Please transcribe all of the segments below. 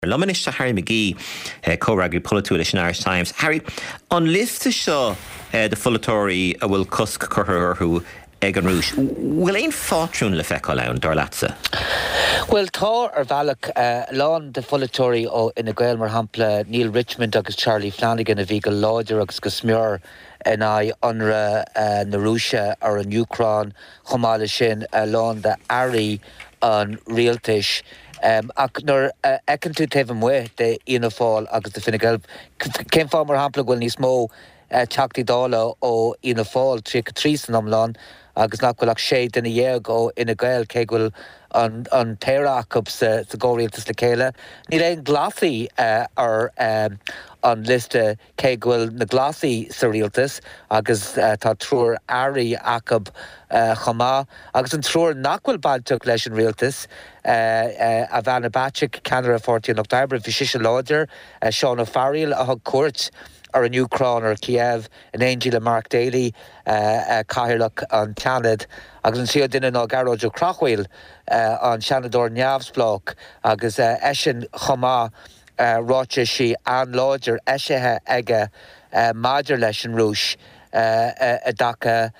Luminista Harry McGee, co-raggy Politúil in Irish Times. Harry, on list seo the Fullatóry bhfuil cosc curthú ag an rúis. Bhfuil éon fátrún le feiceáil ann dar leatsa? Well, tá bhealach lán de Fullatóry ó ina Gael mar hampla Neil Richmond agus Charlie Flanagan a bhí go láidir agus go smior in anra na Rúise ar an Ucrán chomáile sin lán de Ari an rialtais. Ach nor ecen tú taobh muo de Ina Fáil agus de Fine Gael. Cén fá mar hampla bhfuil níos mó teachtaí dála ó Ina Fáil trí san amlán agus nach bhfuil ach sé duna dhéag ó Ina Gael cé bhfuil an péireachab sa ggóirialtas le chéile. Ní léon glasaí ar an liste cé bhfuil na glasaí sa rialtas agus tá trúr airí acab chomá agus an trúr nach bhfuil bailteach leis an rialtas a bheanna báiteach ceanara 14 October bhí si láidir Seán O'Farrell a thug cuairt ar an Ucrán ar Kiev an Angela Mark Daly caithirlach an Canad agus an siad duine ná garóid crachhfuil an Shanador Neamhsblach agus eisian chomá ráte si an láidir eisethe aige maidir leis an rúis a dacha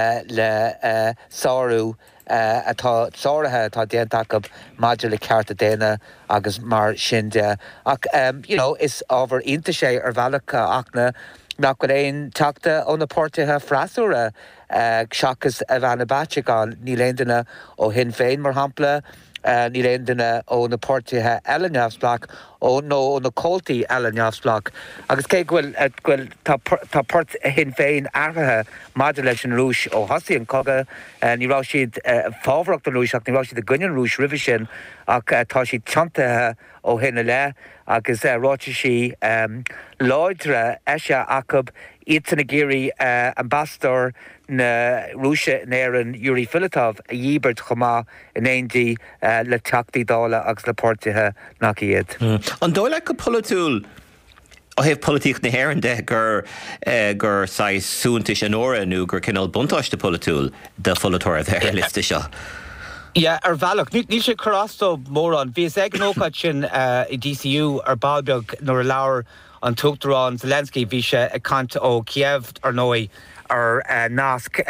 le sáú atá sáirithe tá déantaach maidir le ceart a déine agus mar sin de. Ach, is ábhar ionta sé ar bhealach achna nach go éon teachta ó na pórtaithe freasúra seachas a bheanna báiteán ní léondanna ó hin féin mar hampla ní léondanna ó na pórtaithe eile neamhsblach ó na cóltaí eile neamhsblach. Agus cé bhfuil tá port hin féin airthe maidir leis an rúis ó thosaí an coga ní rá siad fábhracht an rúis ach ní rá siad a gcuineann rúis ribh sin ach tá siad teantathe ó hinna le agus ráte si láidre eise acab iad na géirí ambassador na Rúise in éireann Yuri Filatov a dhíbert chomá in éondí le teachtaí dála agus le pórtaithe nach iad. An dóile go politúil ó héobh politíocht na hÉireann de gur sais súntais an óra nó gur cinál buntáiste politúil de Fullatóry bheith liste seo. Ja, bhealach ní sé chorastó mór an bhí ag an ócáid sin i DCU ar bábeag nuair a leabhar an tugtarán Zelensky bhí sé ag cant ó Kiev ar nói ar nasc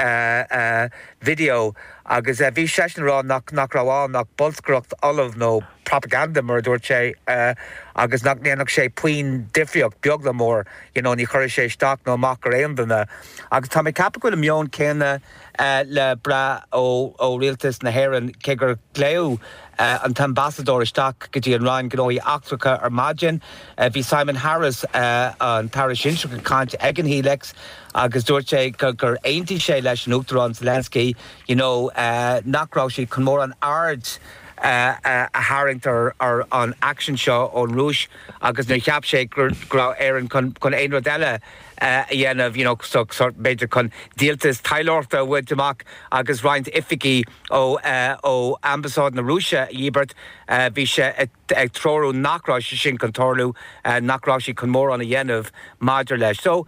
video agus bhí seisnarán nach raháin nach bolscrocht olamh nó propaganda mar dúirt sé agus nach néanach sé puoin difriocht beagla mór ní chuir sé isteach nó amach ar aondanna agus tá mé cappa goil mion céine le bra ó rialtas na hÉireann cé gur léú an ambassador isteach go dtí an Ryan gnóí achtracha ar maidin bhí Simon Harris an Paris Instructor cant ag an hílex agus dúirt sé gur aontaí sé leis an Uachtarán Zelensky nachrá sí chun mór an ard a haringtar ar an action seo ón rúis agus na cheap sé gur éireann chun éon rodile dhéanamh sort beidir chun díaltas tailorta bhuid amach agus roinnt ificí ó ambasáid na Rúise dhíbert bhí sé ag trórú nachrá sin contorlú nachrá sí chun mór an a dhéanamh maidir leis. So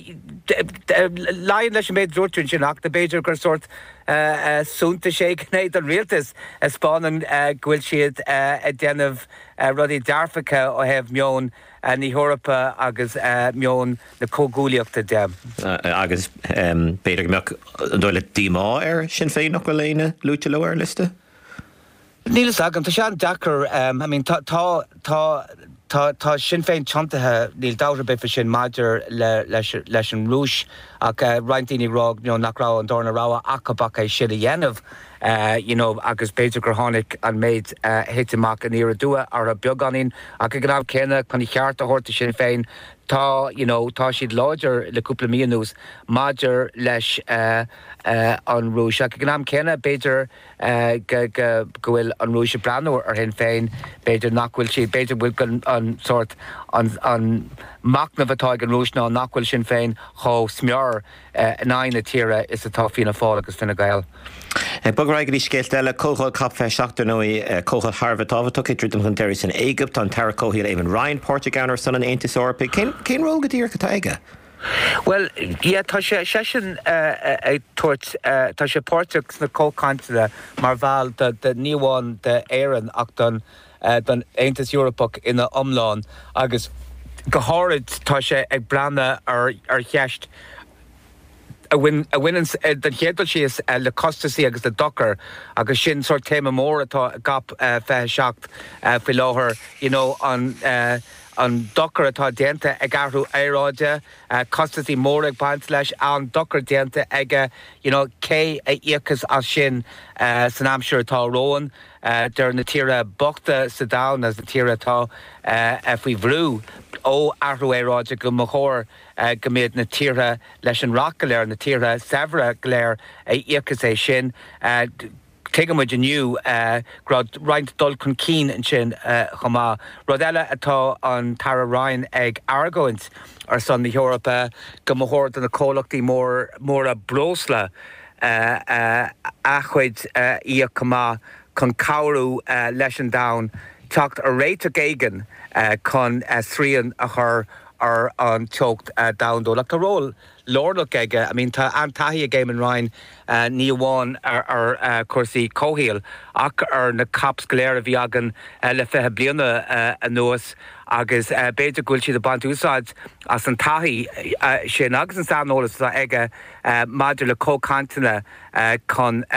láonn leis an méid dúirtún sin ach de beidir gur sort súnta sé gnéad an rialtas spánan ghfuil siad a déanamh rudí dearfacha ó hebh mion ní Eorpa agus mion na cógúlaíochta de. Agus beidir meach dóile dímá ar sin féin nach go léine lúte le ar liste? Nílas agam, tá sé an dachar, tá sin féin teantathe níl dára bifa sin maidir leis an rúis ach rointíní rág nach rá an dorna ráha acabach é siad a dhéanamh agus beidir gur tháinig an méid hitimach an íra dua ar a beganín ach go gnáb céine chun i cheart a horta sin féin tá siad láidir le cúpla míonús maidir leis an rúis ach go gnáb céine beidir go bhfuil an rúise breanúir ar hin féin beidir nachhfuil siad beidir bhfuil an sort an macna bhatáid an rúis ná nachhfuil sin féin cho smear in aine tíre is atá Fianna Fáil agus Fine Gael. Bugráig í scéalt eile cóchail cap fe seachtar nóí cóchail Harvard táhaach idir an deiris in Égypt an Tarracóhíil éhan Ryan Portuganer san an Aontas Eorpa. Cén ról go dtír go taige? Well, tá sé sin tuairt tá sé Portuguese na cócainte mar bhil de níomháin de éireann ach don don Aontas Europach ina omláin agus go háirid tá sé ag breanna ar cheist a win den chéadal sí is le costaí agus le dochar agus sin sort téime mór atá gap fethe seacht fi láthair an dochar atá déanta ag airthú éráide costaí mór ag baint leis an dochar déanta ag cé a íochas as sin san amsúr atá róin der na tíre bochta sa dain as na tíre atá faoi bhrú ó airthú éráide go mthór go méad na tíre leis an rock go léir na tíre sevra go léir íochas é sin Tegamuid aniu grad roint dul chun cín an sin chomá. Rud eile atá an Tara Ryan ag Argoint ar san na Eorpa go mthór na cólachtaí mór a brosla a chuid íoch chomá chun cabhrú leis an domhan teacht a réit a géigean chun srían a chur ar an teocht domhdó. Like a ról Lordlook ige, I mean, tá antahi a game in Ryan ní bháin ar cuasaí cóhéal ach ar na caps go léir a bhí agan le fethe bliana a nuas agus beidir gúil siad a bant úsáid as an tahi sin agus an sanolalas tá ige maidir le cócantaine chun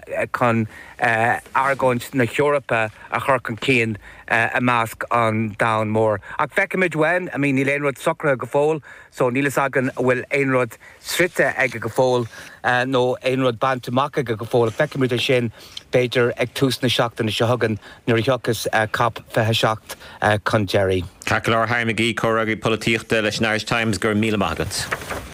argóint na Eorpa a chur chun cían a másc an domhan mór. Ach feicimid wen, I mean, níl éonrad socra go fóil, so nílas agan bhfuil éonrad srite ag go fóil nó éonrad bantamach ag go fóil. Feicimid a sin beidir ag tús na seachtain na sehagan nuair theachas cap fethe seacht chun Jerry. Cacalar Harry McGee, Corraggy Politiachta leis an Irish Times gur míle magat.